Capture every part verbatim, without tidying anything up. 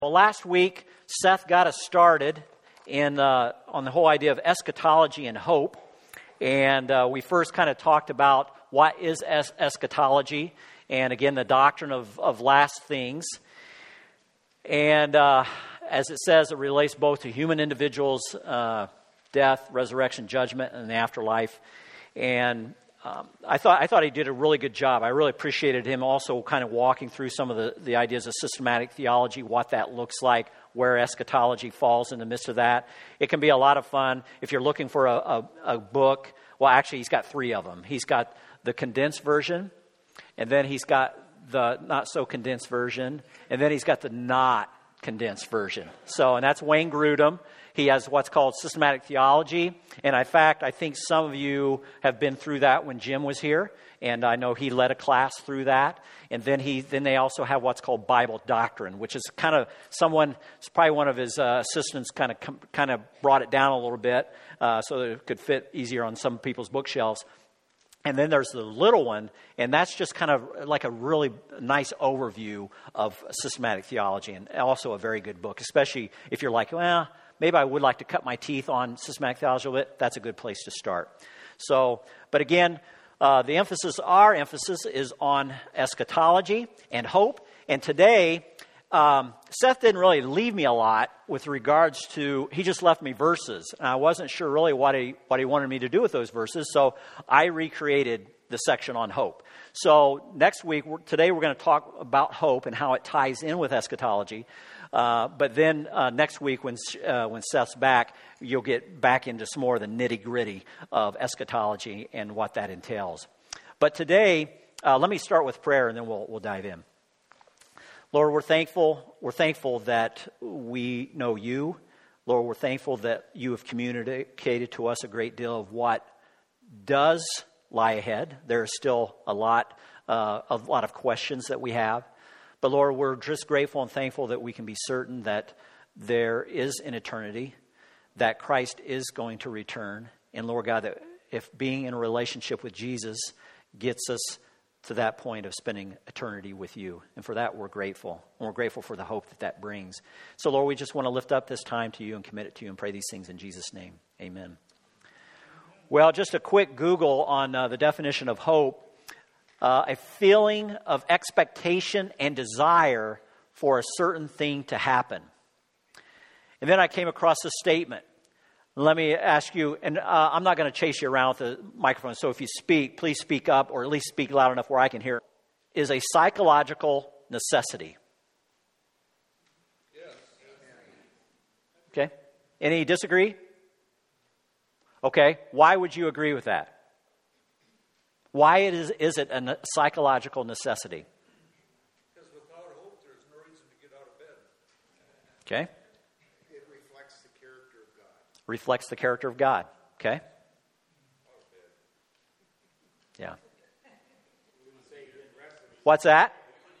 Well, last week, Seth got us started in uh, on the whole idea of eschatology and hope. And uh, we first kind of talked about what is es- eschatology, and again, the doctrine of, of last things. And uh, as it says, it relates both to human individuals, uh, death, resurrection, judgment, and the afterlife. And um, I thought I thought he did a really good job. I really appreciated him also kind of walking through some of the, the ideas of systematic theology, what that looks like, where eschatology falls in the midst of that. It can be a lot of fun. If you're looking for a, a, a book, well, actually, he's got three of them. He's got the condensed version, and then he's got the not-so-condensed version, and then he's got the not condensed version. So, and that's Wayne Grudem. He has what's called systematic theology. And in fact, I think some of you have been through that when Jim was here. And I know he led a class through that. And then he, then they also have what's called Bible doctrine, which is kind of someone, it's probably one of his uh, assistants kind of kind of brought it down a little bit uh, so that it could fit easier on some people's bookshelves. And then there's the little one, and that's just kind of like a really nice overview of systematic theology, and also a very good book, especially if you're like, well, maybe I would like to cut my teeth on systematic theology a bit. That's a good place to start. So, but again, uh, the emphasis, our emphasis is on eschatology and hope. And today, um, Seth didn't really leave me a lot with regards to, he just left me verses. And I wasn't sure really what he, what he wanted me to do with those verses. So I recreated the section on hope. So next week, we're, today we're going to talk about hope and how it ties in with eschatology. Uh, but then uh, next week, when uh, when Seth's back, you'll get back into some more of the nitty-gritty of eschatology and what that entails. But today, uh, let me start with prayer, and then we'll we'll dive in. Lord, we're thankful. We're thankful that we know you. Lord, we're thankful that you have communicated to us a great deal of what does lie ahead. There is still a lot, uh, a lot of questions that we have. But Lord, we're just grateful and thankful that we can be certain that there is an eternity, that Christ is going to return. And Lord God, that if being in a relationship with Jesus gets us to that point of spending eternity with you. And for that, we're grateful. And we're grateful for the hope that that brings. So Lord, we just want to lift up this time to you and commit it to you and pray these things in Jesus' name. Amen. Well, just a quick Google on uh, the definition of hope. Uh, a feeling of expectation and desire for a certain thing to happen. And then I came across a statement. Let me ask you, and uh, I'm not going to chase you around with the microphone, so if you speak, please speak up or at least speak loud enough where I can hear. Is a psychological necessity. Yes. Okay. Any disagree? Okay. Why would you agree with that? Why it is, is it a psychological necessity? Because without hope, there's no reason to get out of bed. Okay. It reflects the character of God. Reflects the character of God. Okay. Yeah. What's that?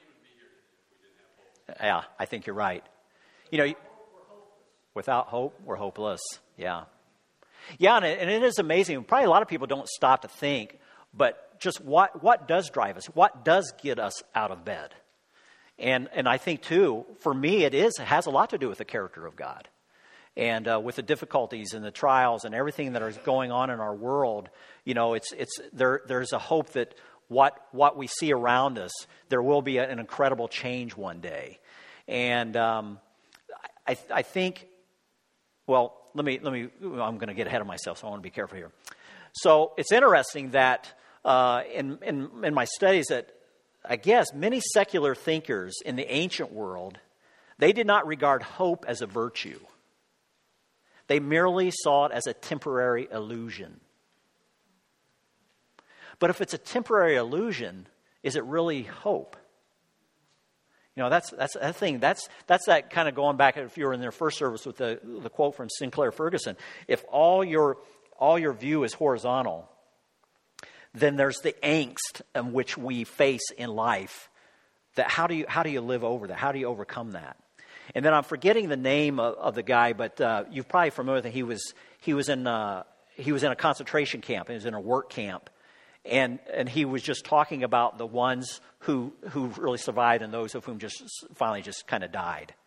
Yeah, I think you're right. You know, without hope, we're hopeless. Yeah. Yeah, and it, and it is amazing. Probably a lot of people don't stop to think, but just what what does drive us? What does get us out of bed? And and I think, too, for me, it is it has a lot to do with the character of God. And uh, with the difficulties and the trials and everything that is going on in our world, you know, it's it's there. There's a hope that what what we see around us, there will be an incredible change one day. And um, I I think, well, let me let me. I'm going to get ahead of myself, so I want to be careful here. So it's interesting that uh, in, in in my studies that I guess many secular thinkers in the ancient world, they did not regard hope as a virtue. They merely saw it as a temporary illusion. But if it's a temporary illusion, is it really hope? You know, that's that's that thing. That's that's that kind of going back. If you were in their first service with the the quote from Sinclair Ferguson, if all your all your view is horizontal, then there's the angst in which we face in life. That how do you how do you live over that? How do you overcome that? And then I'm forgetting the name of, of the guy, but uh, you're probably familiar that he was he was in uh, he was in a concentration camp. He was in a work camp, and and he was just talking about the ones who who really survived and those of whom just finally just kind of died.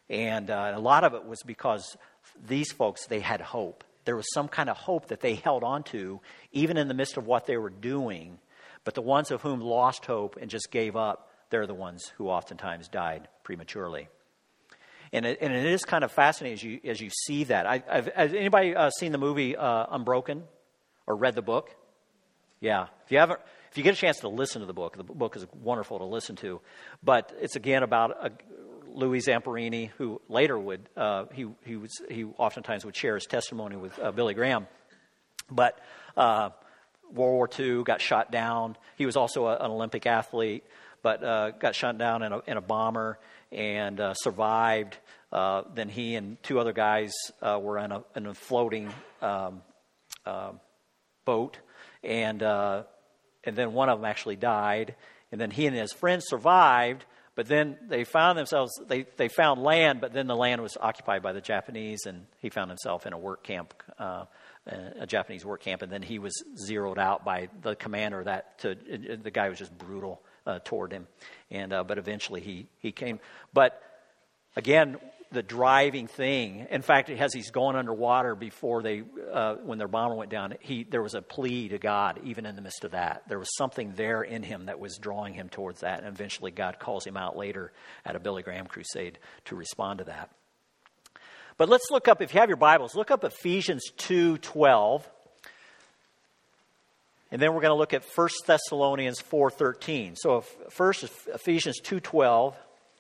And uh, a lot of it was because these folks, they had hope. There was some kind of hope that they held on to, even in the midst of what they were doing. But the ones of whom lost hope and just gave up, they're the ones who oftentimes died prematurely. And it, and it is kind of fascinating as you as you see that. I, I've, has anybody uh, seen the movie uh, Unbroken or read the book? Yeah. If you haven't, if you get a chance to listen to the book, the book is wonderful to listen to. But it's again about a, Louis Zamperini, who later would uh, he he was he oftentimes would share his testimony with uh, Billy Graham. But uh, World War Two, got shot down. He was also a, an Olympic athlete, but uh, got shot down in a, in a bomber and uh, survived. Uh, then he and two other guys uh, were in a, in a floating um, uh, boat, and uh, and then one of them actually died. And then he and his friends survived, but then they found themselves, they, they found land, but then the land was occupied by the Japanese, and he found himself in a work camp, uh, a Japanese work camp, and then he was zeroed out by the commander. That to, the guy was just brutal uh, toward him, and uh, but eventually he, he came. But again, the driving thing, in fact, as he's going underwater before they, uh, when their bomber went down, he there was a plea to God, even in the midst of that. There was something there in him that was drawing him towards that, and eventually God calls him out later at a Billy Graham crusade to respond to that. But let's look up, if you have your Bibles, look up Ephesians two twelve, and then we're going to look at First Thessalonians four thirteen. So if, first, Ephesians two twelve.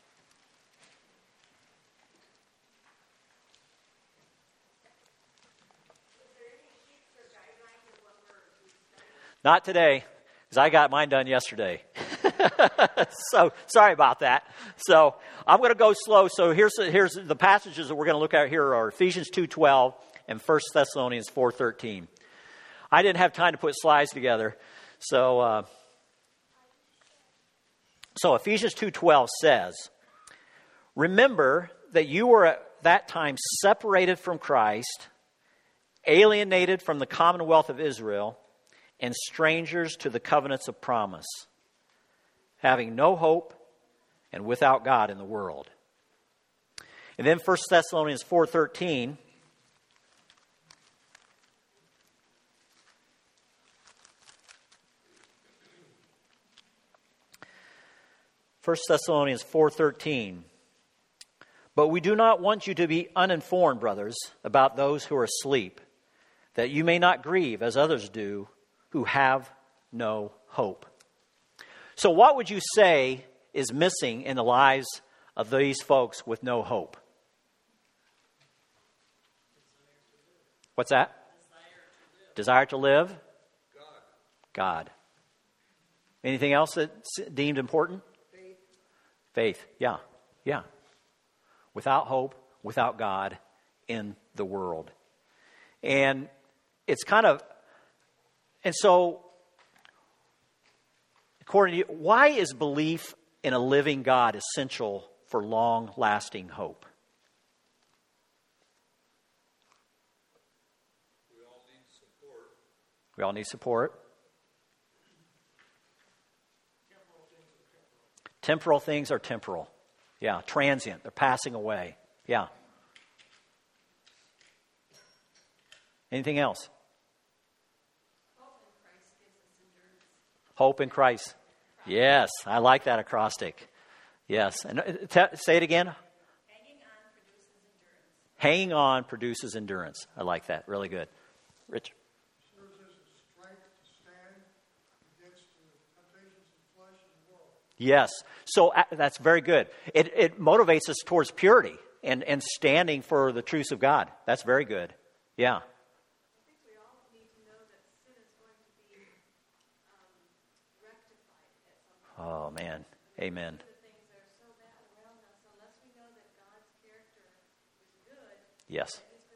Not today, because I got mine done yesterday. So sorry about that. So I'm going to go slow. So here's here's the passages that we're going to look at here are Ephesians two twelve and First Thessalonians four thirteen. I didn't have time to put slides together, so uh, so Ephesians two twelve says, "Remember that you were at that time separated from Christ, alienated from the commonwealth of Israel, and strangers to the covenants of promise, having no hope and without God in the world." And then First Thessalonians four thirteen. First Thessalonians four thirteen. "But we do not want you to be uninformed, brothers, about those who are asleep, that you may not grieve as others do, who have no hope." So what would you say is missing in the lives of these folks with no hope? What's that? Desire to live. Desire to live? God. God. Anything else that's deemed important? Faith. Faith, yeah, yeah. Without hope, without God in the world. And it's kind of And so, according to you, why is belief in a living God essential for long-lasting hope? We all need support. We all need support. Temporal things are temporal. Temporal things are temporal. Yeah, transient. They're passing away. Yeah. Anything else? Hope in Christ. Yes, I like that acrostic. Yes. And t- say it again. Hanging on produces endurance. Hanging on produces endurance. I like that. Really good. Rich? Serves as a strength to stand against the temptations of flesh and the world. Yes. So uh, that's very good. It, it motivates us towards purity and, and standing for the truths of God. That's very good. Yeah. Oh, man. Amen. Yes.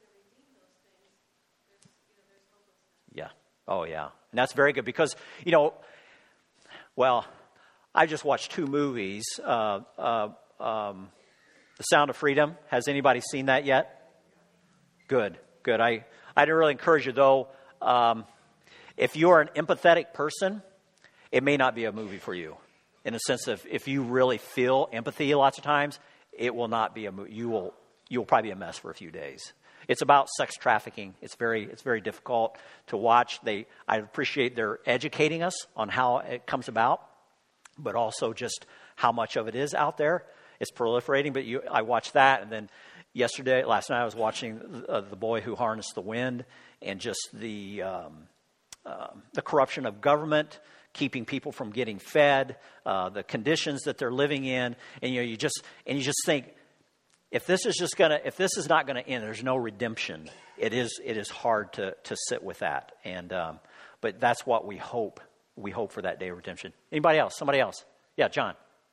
Yeah. Oh, yeah. And that's very good because, you know, well, I just watched two movies. Uh, uh, um, The Sound of Freedom. Has anybody seen that yet? Good. Good. I, I'd really encourage you, though, um, if you're an empathetic person, it may not be a movie for you. In a sense of if you really feel empathy lots of times, it will not be a mo- you will you will probably be a mess for a few days. It's about sex trafficking. It's very it's very difficult to watch. They I appreciate they're educating us on how it comes about, but also just how much of it is out there. It's proliferating. But you, I watched that, and then yesterday, last night, I was watching uh, The Boy Who Harnessed the Wind, and just the um, uh, the corruption of government, keeping people from getting fed, uh, the conditions that they're living in, and you know, you just and you just think, if this is just gonna, if this is not gonna end, there's no redemption. It is, it is hard to to sit with that, and um, but that's what we hope. We hope for that day of redemption. Anybody else? Somebody else? Yeah, John.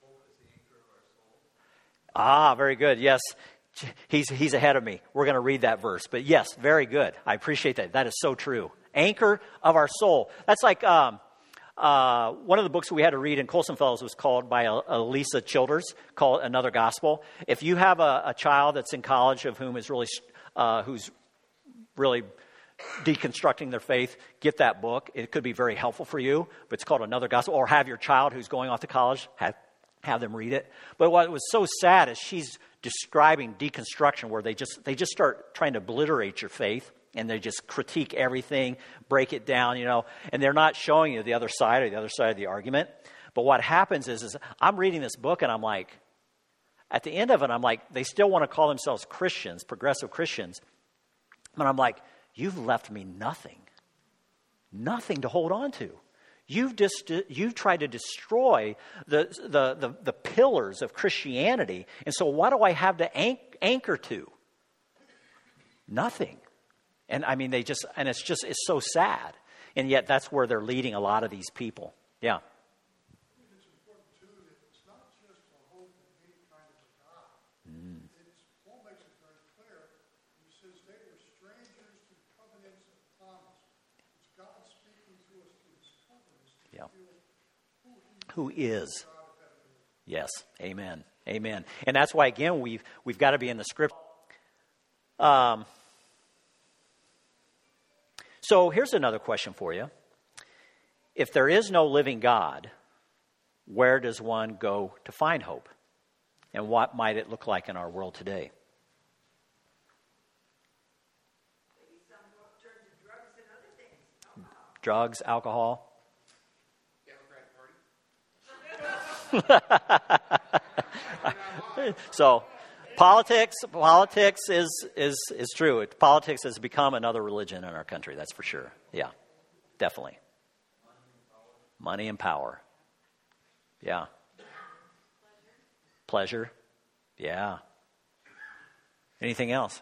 Ah, very good. Yes, he's he's ahead of me. We're going to read that verse, but yes, very good. I appreciate that. That is so true. Anchor of our soul. That's like um, uh, one of the books we had to read in Colson Fellows was called by Elisa Childers, called Another Gospel. If you have a, a child that's in college of whom is really uh, who's really deconstructing their faith, get that book. It could be very helpful for you. But it's called Another Gospel. Or have your child who's going off to college have have them read it. But what was so sad is she's describing deconstruction, where they just they just start trying to obliterate your faith, and they just critique everything, break it down, you know, and they're not showing you the other side or the other side of the argument. But what happens is, is I'm reading this book, and I'm like, at the end of it, I'm like, they still want to call themselves Christians, progressive Christians. But I'm like, you've left me nothing, nothing to hold on to. You've just you've tried to destroy the, the the the pillars of Christianity, and so what do I have to anchor to? Nothing. And I mean, they just and it's just it's so sad, and yet that's where they're leading a lot of these people. Yeah. It's important too that it's not just a hope in any kind of a God. Mm. It's, Paul makes it very clear. He says they were strangers to the covenants of promise. It's God speaking to us through His covenants. Yeah. Who is. Yes. Amen. Amen. And that's why, again, we've we've got to be in the script. Um, so here's another question for you. If there is no living God, where does one go to find hope? And what might it look like in our world today? Maybe some will turn to drugs and other things. Alcohol. Drugs, alcohol. So, politics, politics is is is true. It, politics has become another religion in our country. That's for sure. Yeah, definitely. Money and power. Yeah. Pleasure. Yeah. Anything else?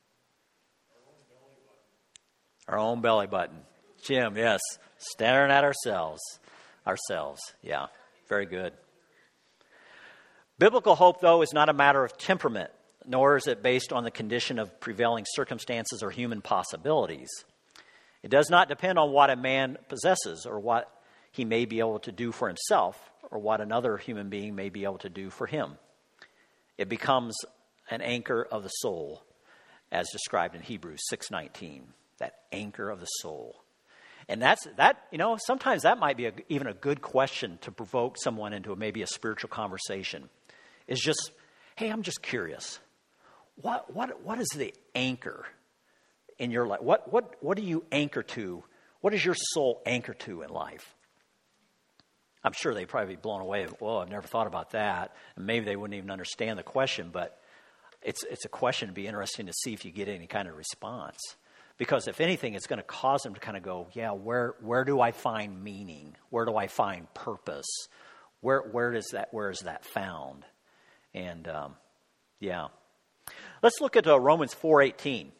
Our own belly button. Jim, yes. Staring at ourselves. Ourselves. Yeah. Very good. Biblical hope, though, is not a matter of temperament, nor is it based on the condition of prevailing circumstances or human possibilities. It does not depend on what a man possesses or what he may be able to do for himself or what another human being may be able to do for him. It becomes an anchor of the soul, as described in Hebrews six nineteen, that anchor of the soul. And that's that. You know, sometimes that might be a, even a good question to provoke someone into a, maybe a spiritual conversation. Is just, hey, I'm just curious. What what what is the anchor in your life? What what what do you anchor to? What does your soul anchor to in life? I'm sure they'd probably be blown away. Well, I've never thought about that, and maybe they wouldn't even understand the question. But it's it's a question to be interesting to see if you get any kind of response. Because if anything, it's going to cause them to kind of go, yeah, where where do I find meaning? Where do I find purpose? Where where does that where is that found? And um, yeah, let's look at uh, Romans four eighteen.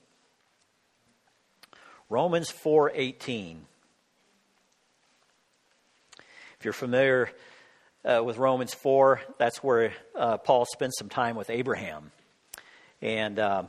Romans four eighteen. If you're familiar uh, with Romans four, that's where uh, Paul spends some time with Abraham, and. Uh,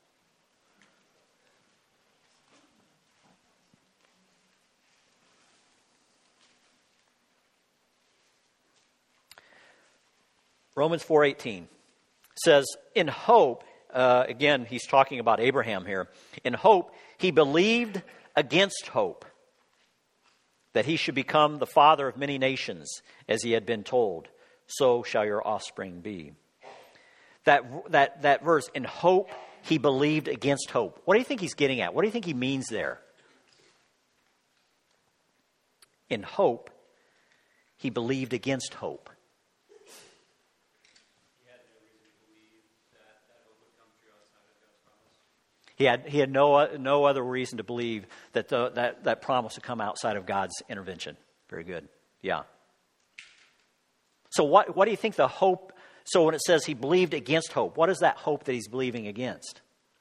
Romans four eighteen says, in hope, uh, again, he's talking about Abraham here. In hope, he believed against hope that he should become the father of many nations, as he had been told, so shall your offspring be. that that that verse, in hope he believed against hope. What do you think he's getting at? What do you think he means there? In hope, he believed against hope. He had he had no no other reason to believe that the, that that promise would come outside of God's intervention. Very good. Yeah. So what what do you think the hope? So when it says he believed against hope, what is that hope that he's believing against?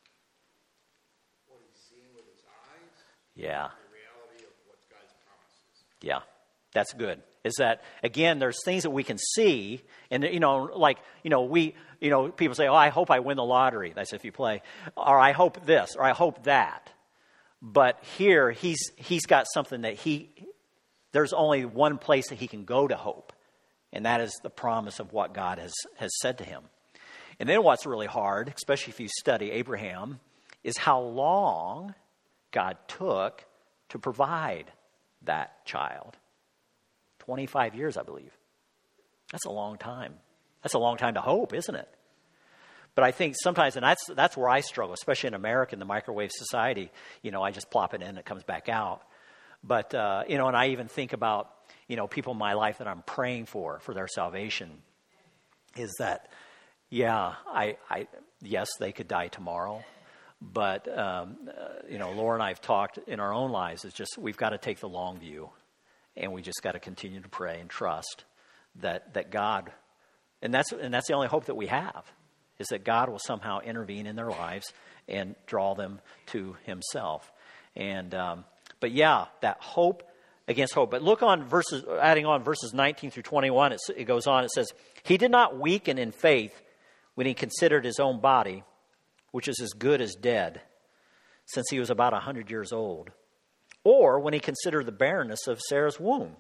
What he's seeing with his eyes. Yeah. The reality of what God's promises. Yeah. That's good. Is that, again, there's things that we can see, and, you know, like, you know, we, you know, people say, oh, I hope I win the lottery. That's if you play. Or I hope this, or I hope that. But here, he's he's got something that he, there's only one place that he can go to hope, and that is the promise of what God has, has said to him. And then what's really hard, especially if you study Abraham, is how long God took to provide that child. twenty-five years, I believe. That's a long time. That's a long time to hope, isn't it? But I think sometimes, and that's that's where I struggle, especially in America, in the microwave society. You know, I just plop it in, it comes back out. But, uh, you know, and I even think about, you know, people in my life that I'm praying for, for their salvation, is that, yeah, I, I yes, they could die tomorrow. But, um, uh, you know, Laura and I have talked in our own lives, it's just we've got to take the long view. And we just got to continue to pray and trust that that God, and that's and that's the only hope that we have, is that God will somehow intervene in their lives and draw them to Himself. And um, but yeah, that hope against hope. But look on verses, adding on verses nineteen through twenty-one. It, it goes on. It says, "He did not weaken in faith when he considered his own body, which is as good as dead, since he was about a hundred years old. Or when he considered the barrenness of Sarah's womb."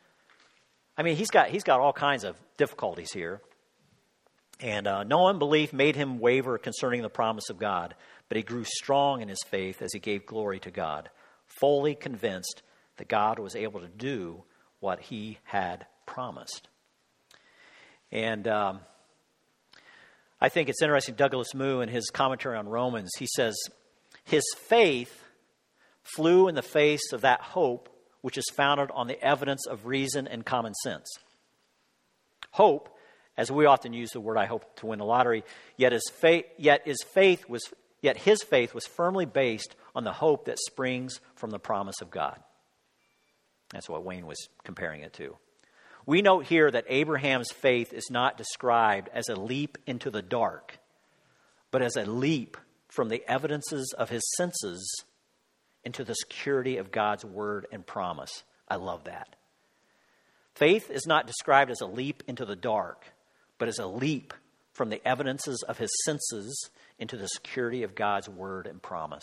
I mean, he's got he's got all kinds of difficulties here. And uh, no unbelief made him waver concerning the promise of God, but he grew strong in his faith as he gave glory to God, fully convinced that God was able to do what he had promised. And um, I think it's interesting, Douglas Moo, in his commentary on Romans, he says, his faith flew in the face of that hope which is founded on the evidence of reason and common sense. Hope, as we often use the word, I hope to win the lottery, yet his faith, yet his faith was, yet his faith was firmly based on the hope that springs from the promise of God. That's what Wayne was comparing it to. We note here that Abraham's faith is not described as a leap into the dark, but as a leap from the evidences of his senses into the security of God's word and promise. I love that. Faith is not described as a leap into the dark, but as a leap from the evidences of his senses into the security of God's word and promise.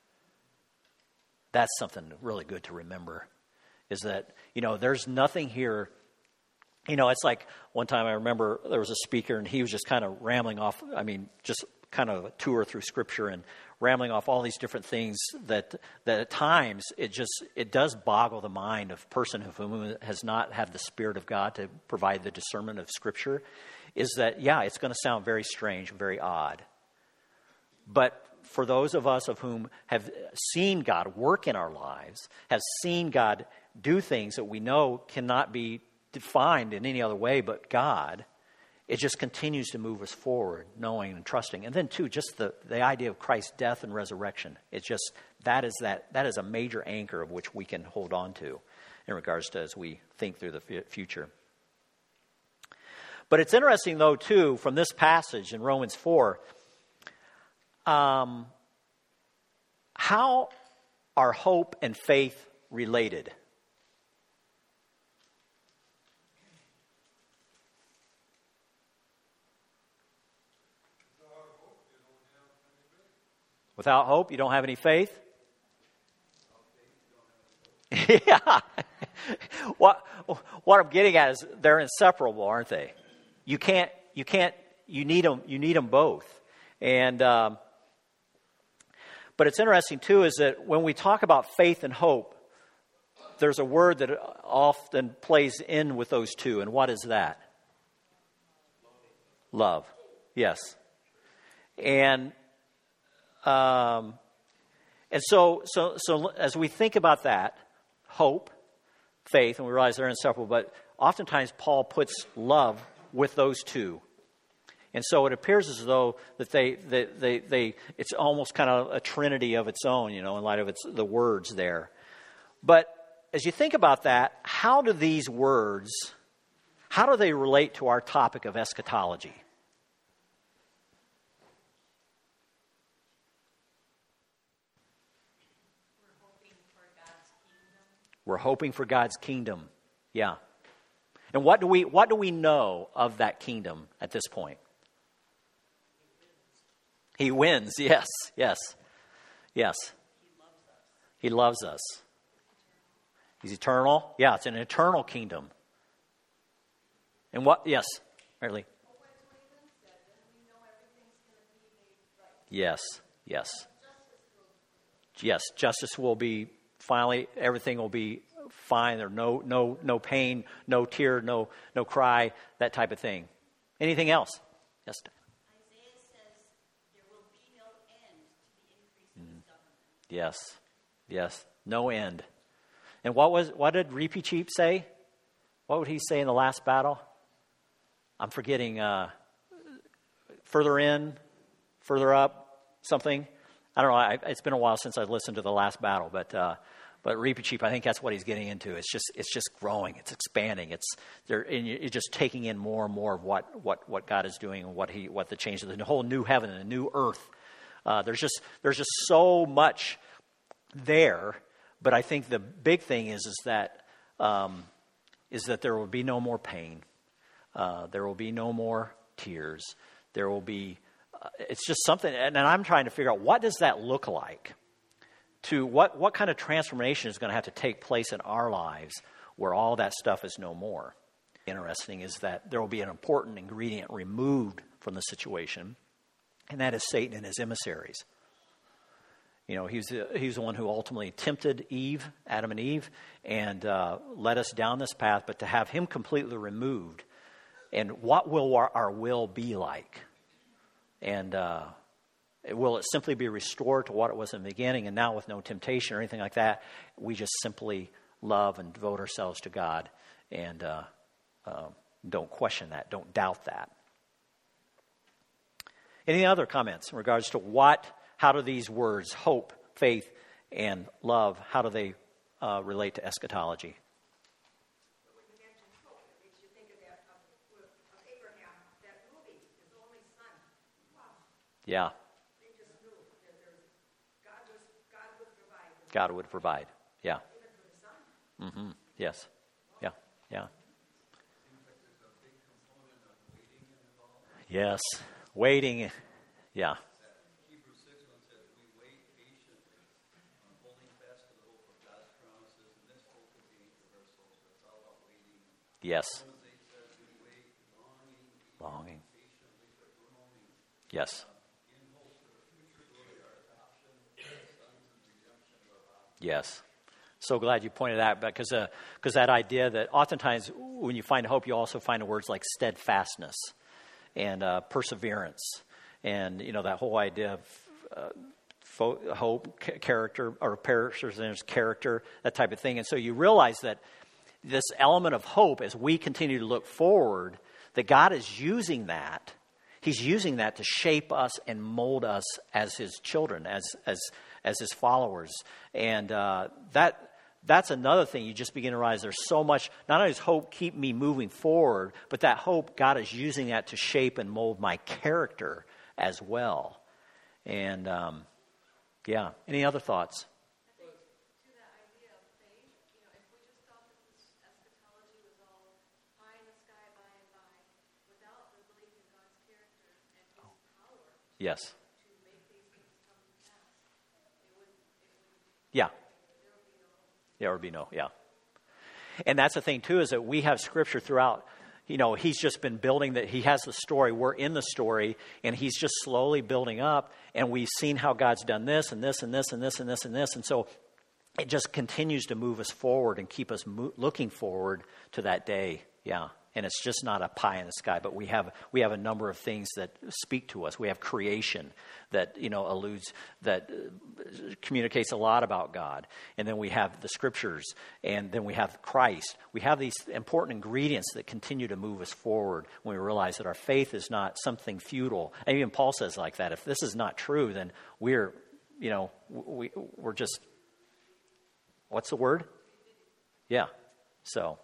That's something really good to remember, is that, you know, there's nothing here. You know, it's like one time I remember there was a speaker and he was just kind of rambling off, I mean, just kind of a tour through Scripture and rambling off all these different things that that at times it just it does boggle the mind of a person who has not had the Spirit of God to provide the discernment of Scripture. Is that, yeah, it's going to sound very strange, very odd. But for those of us of whom have seen God work in our lives, have seen God do things that we know cannot be defined in any other way but God, it just continues to move us forward, knowing and trusting. And then, too, just the, the idea of Christ's death and resurrection. It's just, that is that that is a major anchor of which we can hold on to in regards to as we think through the f- future. But it's interesting, though, too, from this passage in Romans four, um, how are hope and faith related? Without hope, you don't have any faith? Yeah. What what I'm getting at is they're inseparable, aren't they? You can't you can't you need them you need them both. And um, but it's interesting too is that when we talk about faith and hope, there's a word that often plays in with those two, and what is that? Love. Yes. And um, and so so so as we think about that, hope, faith, and we realize they're inseparable, but oftentimes Paul puts love with those two. And so it appears as though that they, they, they, they it's almost kind of a trinity of its own, you know, in light of its the words there. But as you think about that, how do these words, how do they relate to our topic of eschatology? We're hoping for God's kingdom. We're hoping for God's kingdom. Yeah. And what do we what do we know of that kingdom at this point? He wins. Yes. Yes. Yes. He loves us. He's eternal. Yeah, it's an eternal kingdom. And what? Yes, Marley. Yes. Yes. Yes. Justice will be finally. Everything will be fine. There no no no pain, no tear, no no cry, that type of thing. Anything else? Yes. Isaiah says there will be no end to the increase of his government. Yes. Yes. No end. And what was what did Reepicheep say? What would he say in the last battle? I'm forgetting. Uh, further in, further up, something. I don't know. I, it's been a while since I've listened to the last battle, but uh, but Reepicheep, I think that's what he's getting into. It's just it's just growing. It's expanding. It's there, and you're just taking in more and more of what what, what God is doing and what he what the change of the whole new heaven and a new earth. Uh, there's just there's just so much there. But I think the big thing is is that um, is that there will be no more pain. Uh, there will be no more tears. There will be. Uh, it's just something, and, and I'm trying to figure out what does that look like. To what what kind of transformation is going to have to take place in our lives where all that stuff is no more. Interesting is that there will be an important ingredient removed from the situation, and that is Satan and his emissaries. You know, he's the, he's the one who ultimately tempted Eve, Adam and Eve, and uh, led us down this path. But to have him completely removed, and what will our, our will be like? And uh, will it simply be restored to what it was in the beginning, and now with no temptation or anything like that? We just simply love and devote ourselves to God, and uh, uh, don't question that, don't doubt that. Any other comments in regards to what? How do these words, hope, faith, and love, how do they uh, relate to eschatology? When you mention hope, it makes you think of that of, of Abraham, that movie, his only son. Wow. Yeah. They just knew that there was, God was God would provide. God would provide. Yeah. Even for the son. Mm-hmm. Yes. Yeah. Yeah. Yes. Waiting. Yeah. Yes. Longing. Yes. Yes. So glad you pointed that, because uh, because that idea that oftentimes when you find hope, you also find words like steadfastness and uh, perseverance, and you know that whole idea of uh, fo- hope, c- character, or perseverance, character, that type of thing. And so you realize that this element of hope, as we continue to look forward, that God is using that. He's using that to shape us and mold us as His children, as as as His followers, and uh, that that's another thing. You just begin to realize there's so much. Not only does hope keep me moving forward, but that hope, God is using that to shape and mold my character as well. And um, yeah, any other thoughts? Yes. Yeah. There would be no, yeah. And that's the thing, too, is that we have Scripture throughout. You know, He's just been building that. He has the story. We're in the story, and He's just slowly building up. And we've seen how God's done this and this and this and this and this and this. And so it just continues to move us forward and keep us mo- looking forward to that day. Yeah, And it's just not a pie in the sky, but we have we have a number of things that speak to us. We have creation that, you know, alludes, that uh, communicates a lot about God. And then we have the scriptures, and then we have Christ. We have these important ingredients that continue to move us forward when we realize that our faith is not something futile. And even Paul says like that, if this is not true, then we're, you know, we, we're just, what's the word? Yeah, so...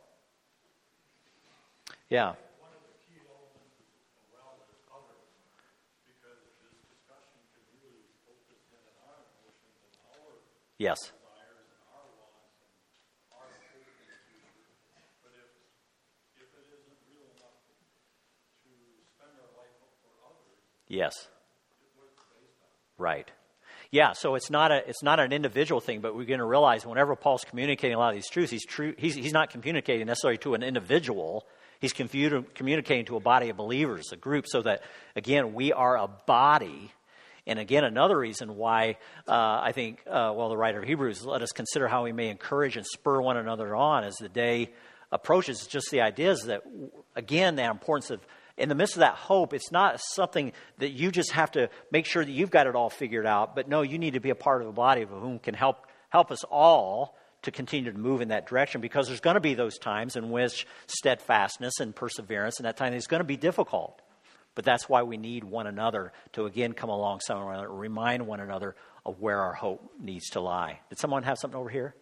Yeah. One of the key elements as well is others, because this discussion can really focus in on our emotions and our Yes. desires and our wants and our hope in the future. But if if it isn't real enough to spend our life for others, Yes. what it's based on. Right. Yeah, so it's not a it's not an individual thing, but we're going to realize whenever Paul's communicating a lot of these truths, he's true he's he's not communicating necessarily to an individual. He's communicating to a body of believers, a group, so that, again, we are a body. And again, another reason why uh, I think, uh, well, the writer of Hebrews, let us consider how we may encourage and spur one another on as the day approaches. It's just the idea is that, again, the importance of, in the midst of that hope, it's not something that you just have to make sure that you've got it all figured out. But no, you need to be a part of a body of whom can help help us all to continue to move in that direction, because there's going to be those times in which steadfastness and perseverance, and that time is going to be difficult. But that's why we need one another to, again, come alongside one another, remind one another of where our hope needs to lie. Did someone have something over here?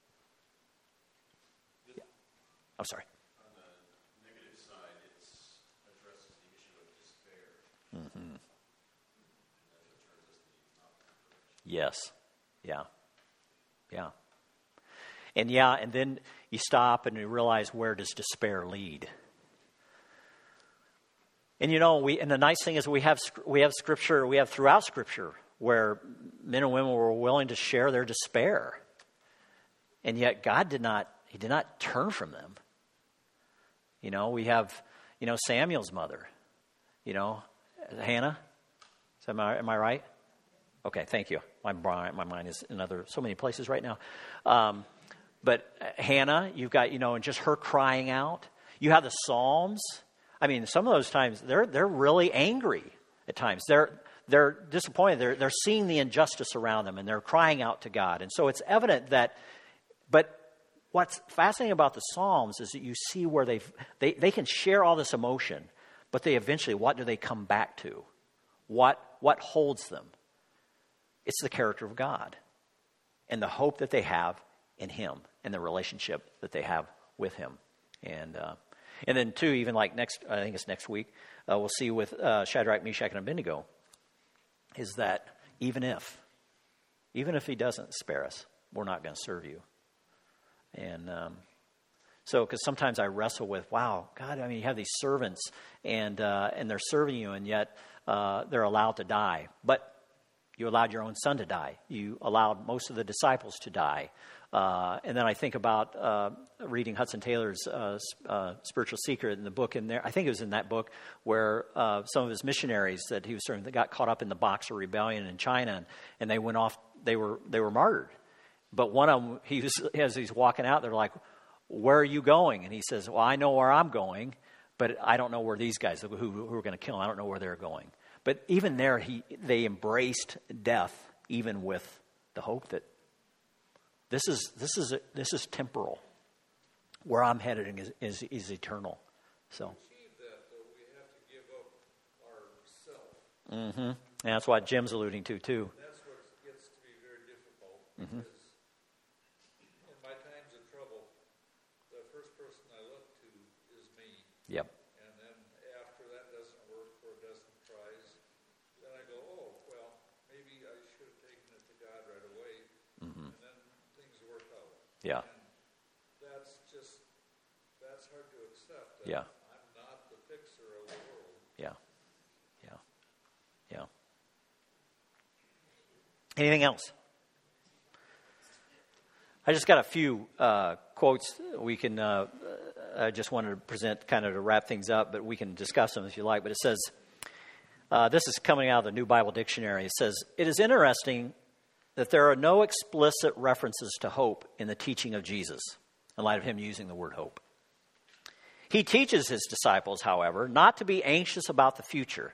Yeah. I'm sorry. On the negative side, it addresses the issue of despair. Mm-hmm. And that turns us to the opposite direction. Yes. Yeah. Yeah. And yeah, and then you stop and you realize, where does despair lead? And you know, we and the nice thing is we have we have scripture, we have throughout scripture where men and women were willing to share their despair. And yet God did not he did not turn from them. You know, we have, you know, Samuel's mother, you know, Hannah. Am I, am I right? Okay, thank you. My my mind is in other so many places right now. Um, But Hannah, you've got, you know, and just her crying out. You have the Psalms. I mean, some of those times they're they're really angry at times. They're they're disappointed. They're they're seeing the injustice around them, and they're crying out to God. And so it's evident that. But what's fascinating about the Psalms is that you see where they they they can share all this emotion, but they eventually, what do they come back to? What what holds them? It's the character of God, and the hope that they have in Him, and the relationship that they have with Him. And uh, and then, too, even like next, I think it's next week, uh, we'll see with uh, Shadrach, Meshach, and Abednego, is that even if, even if He doesn't spare us, we're not going to serve You. And um, so, because sometimes I wrestle with, wow, God, I mean, You have these servants, and uh, and they're serving You, and yet uh, they're allowed to die. But You allowed Your own Son to die. You allowed most of the disciples to die. Uh, and then I think about uh, reading Hudson Taylor's uh, uh, Spiritual Secret in the book in there. I think it was in that book where uh, some of his missionaries that he was serving, that got caught up in the Boxer Rebellion in China, and, and they went off. They were they were martyred. But one of them, he was, as he's walking out, they're like, "Where are you going?" And he says, "Well, I know where I'm going, but I don't know where these guys who, who are going to kill him. I don't know where they're going." But even there, he they embraced death, even with the hope that this is this is this is temporal. Where I'm headed is is, is eternal. So. To achieve that, though, we have to give up ourself. Mm-hmm. And that's what Jim's alluding to too. That's what gets to be very difficult. Mm-hmm. Because in my times of trouble, the first person I look to is me. Yep. And then after that doesn't work for a dozen tries, then I go, oh, well, maybe I should have taken it to God right away. Mm-hmm. And then things work out. Yeah. And that's just, that's hard to accept. That Yeah. I'm not the fixer of the world. Yeah. Yeah. Yeah. Anything else? I just got a few uh, quotes we can, uh, I just wanted to present kind of to wrap things up, but we can discuss them if you like. But it says, uh, this is coming out of the New Bible Dictionary. It says, "It is interesting that there are no explicit references to hope in the teaching of Jesus, in light of Him using the word hope. He teaches his disciples, however, not to be anxious about the future.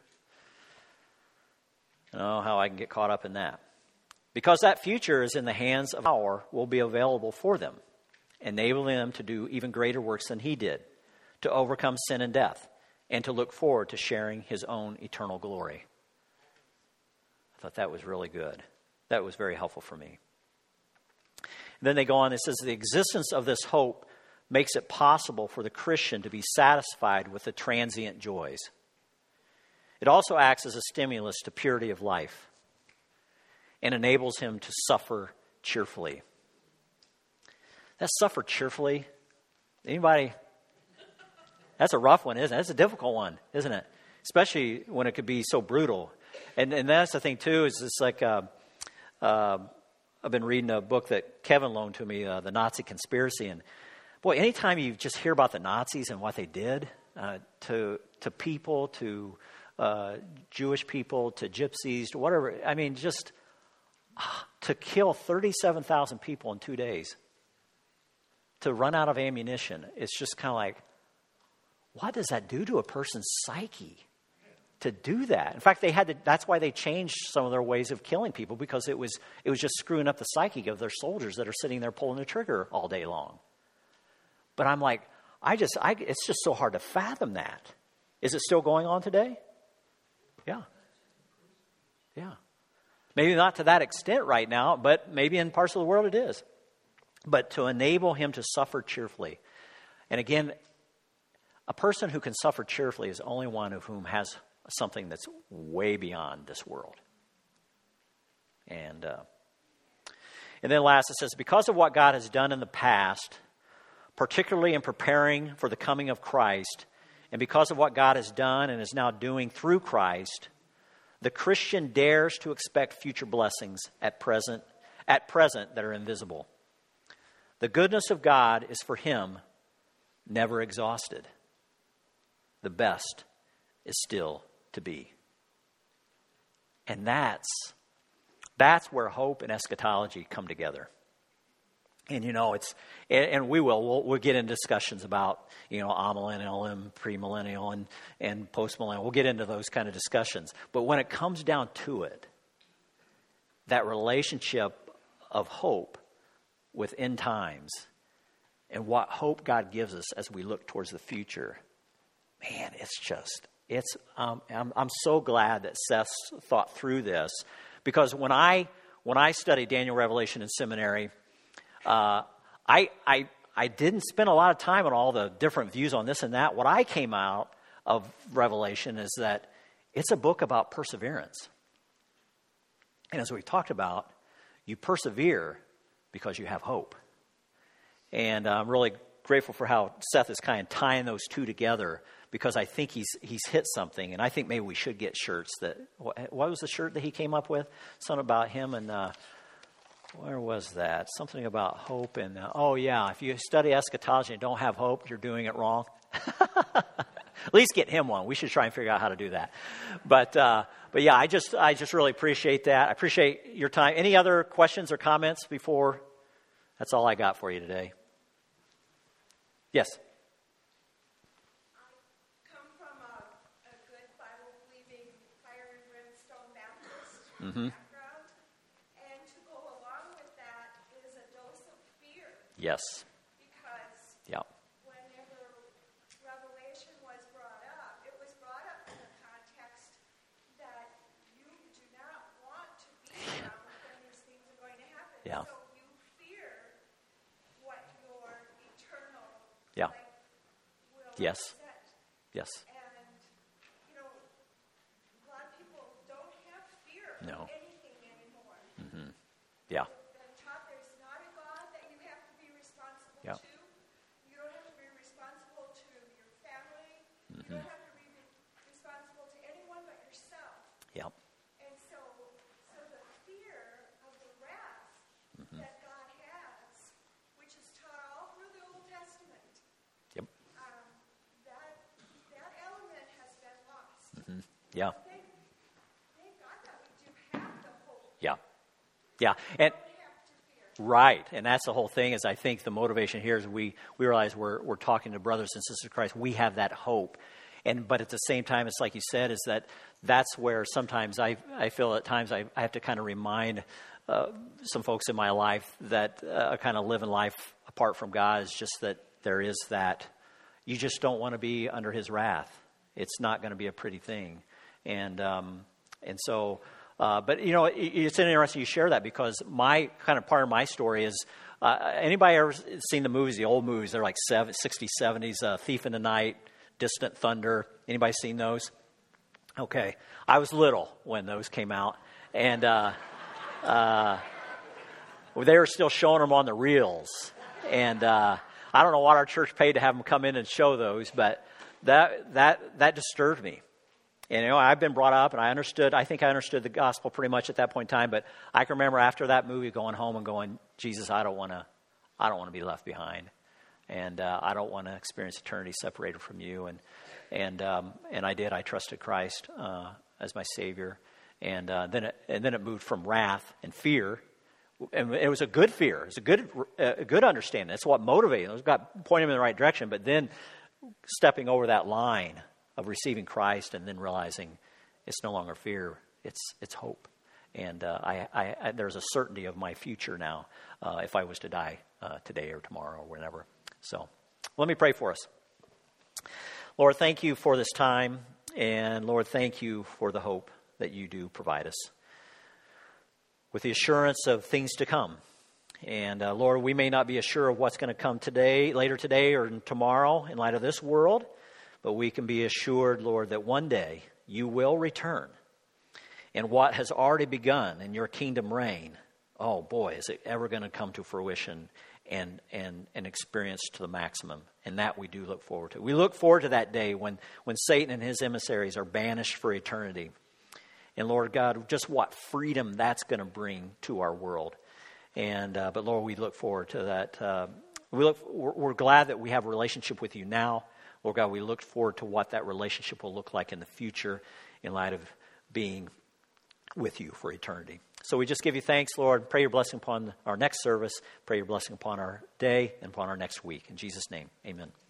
I don't know how I can get caught up in that. Because that future is in the hands of power will be available for them, enabling them to do even greater works than he did, to overcome sin and death, and to look forward to sharing his own eternal glory. I thought that was really good. That was very helpful for me. And then they go on, it says, the existence of this hope makes it possible for the Christian to be satisfied with the transient joys. It also acts as a stimulus to purity of life and enables him to suffer cheerfully. That suffer cheerfully, anybody? That's a rough one, isn't it? That's a difficult one, isn't it? Especially when it could be so brutal. And and that's the thing, too, is it's like, uh, uh, I've been reading a book that Kevin loaned to me, uh, The Nazi Conspiracy. And boy, anytime you just hear about the Nazis and what they did uh, to to people, to uh, Jewish people, to gypsies, to whatever, I mean, just uh, to kill thirty-seven thousand people in two days, to run out of ammunition, it's just kind of like, what does that do to a person's psyche? To do that. In fact, they had to, that's why they changed some of their ways of killing people, because it was it was just screwing up the psyche of their soldiers that are sitting there pulling the trigger all day long. But I'm like, I just, I, it's just so hard to fathom that. Is it still going on today? Yeah. Yeah. Maybe not to that extent right now, but maybe in parts of the world it is. But to enable him to suffer cheerfully. And again, a person who can suffer cheerfully is only one of whom has something that's way beyond this world. And uh, and then last it says, because of what God has done in the past, particularly in preparing for the coming of Christ, and because of what God has done and is now doing through Christ, the Christian dares to expect future blessings at present, at present that are invisible. The goodness of God is for him never exhausted. The best is still to be. And that's that's where hope and eschatology come together. And you know, it's and, and we will we'll, we'll get into discussions about, you know, amillennial and premillennial and and postmillennial. We'll get into those kind of discussions. But when it comes down to it, that relationship of hope with end times and what hope God gives us as we look towards the future, man, it's just, it's, um, I'm, I'm so glad that Seth thought through this, because when I, when I studied Daniel Revelation in seminary, uh, I, I, I didn't spend a lot of time on all the different views on this and that. What I came out of Revelation is that it's a book about perseverance. And as we talked about, you persevere because you have hope. And I'm really grateful for how Seth is kind of tying those two together, because I think he's he's hit something. And I think maybe we should get shirts that, what, what was the shirt that he came up with? Something about him and, uh, where was that? Something about hope and, uh, oh yeah, if you study eschatology and don't have hope, you're doing it wrong. At least get him one. We should try and figure out how to do that. But uh, but yeah, I just I just really appreciate that. I appreciate your time. Any other questions or comments before? That's all I got for you today. Yes. I come from a, a good Bible-believing fire and brimstone Baptist Mm-hmm. background, and to go along with that is a dose of fear, Yes. because Yeah. whenever Revelation was brought up, it was brought up in the context that you do not want to be around when these things are going to happen. Yeah. So you fear what your eternal Yeah. life will Yes. present. Yes. And, you know, a lot of people don't have fear No. of anything anymore. Yeah. They're taught there's not a God that you have to be responsible Yeah. to. You don't have to be responsible to your family. You don't have to be responsible to anyone but yourself. Yeah. And so, so the fear of the wrath that God has, which is taught all through the Old Testament, Yep. um, that that element has been lost. Yeah. Thank, thank God that we do have the hope. Yeah. Yeah. And We don't have to fear. Right, and that's the whole thing. Is I think the motivation here is we we realize we're we're talking to brothers and sisters of Christ. We have that hope, and but at the same time, it's like you said, is that that's where sometimes I I feel at times I, I have to kind of remind uh, some folks in my life that uh, are kind of living life apart from God is just that there is that you just don't want to be under His wrath. It's not going to be a pretty thing, and um, and so. Uh, but, you know, it, it's interesting you share that because my kind of part of my story is, uh, anybody ever seen the movies, the old movies? They're like seven, sixties, seventies, uh, Thief in the Night, Distant Thunder. Anybody seen those? Okay. I was little when those came out. And uh, uh, they were still showing them on the reels. And uh, I don't know what our church paid to have them come in and show those, but that that that disturbed me. And, you know, I've been brought up, and I understood, I think I understood the gospel pretty much at that point in time, but I can remember after that movie going home and going, Jesus, I don't want to, I don't want to be left behind. And uh, I don't want to experience eternity separated from you. And and um, and I did. I trusted Christ uh, as my Savior. And uh, then it, and then it moved from wrath and fear. And it was a good fear. It was a good, a good understanding. That's what motivated. It got pointing him in the right direction. But then stepping over that line of receiving Christ and then realizing it's no longer fear, it's it's hope. And uh, I, I, I, there's a certainty of my future now uh, if I was to die uh, today or tomorrow or whenever. So let me pray for us. Lord, thank you for this time. And Lord, thank you for the hope that you do provide us with the assurance of things to come. And uh, Lord, we may not be assured of what's going to come today, later today or tomorrow in light of this world, but we can be assured, Lord, that one day you will return. And what has already begun in your kingdom reign, oh boy, is it ever going to come to fruition and, and, and experience to the maximum. And that we do look forward to. We look forward to that day when, when Satan and his emissaries are banished for eternity. And Lord God, just what freedom that's going to bring to our world. And uh, but Lord, we look forward to that. Uh, we look, we're, we're glad that we have a relationship with you now. Lord God, we look forward to what that relationship will look like in the future in light of being with you for eternity. So we just give you thanks, Lord. Pray your blessing upon our next service. Pray your blessing upon our day and upon our next week. In Jesus' name, amen.